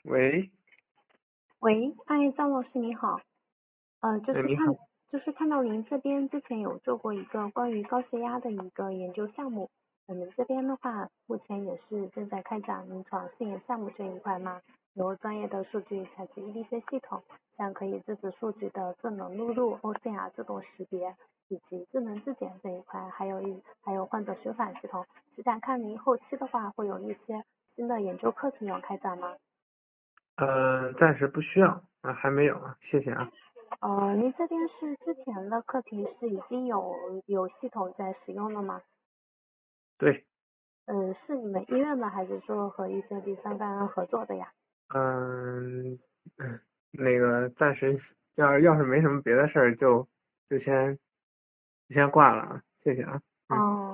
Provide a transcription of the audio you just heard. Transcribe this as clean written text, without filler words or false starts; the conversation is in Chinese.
喂， 喂，哎，张老师你好，呃，就哎， 是看你好。 就是看到您这边之前有做过一个关于高血压的一个研究项目，我们这边的话目前也是正在开展临床试验项目这一块嘛，由专业的数据采集 EDC 系统，像可以支持数据的智能录入、OCR 自动识别以及智能质检这一块，还有患者循环系统，是想看您后期的话会有一些新的研究课程有开展吗？ 暂时不需要啊，还没有啊，谢谢啊。 您这边是之前的课题是已经有系统在使用了吗？ 对。 是你们医院的，还是说和一些第三方合作的呀？ 嗯那个暂时要是没什么别的事儿，就先挂了啊，谢谢啊。 哦， 嗯。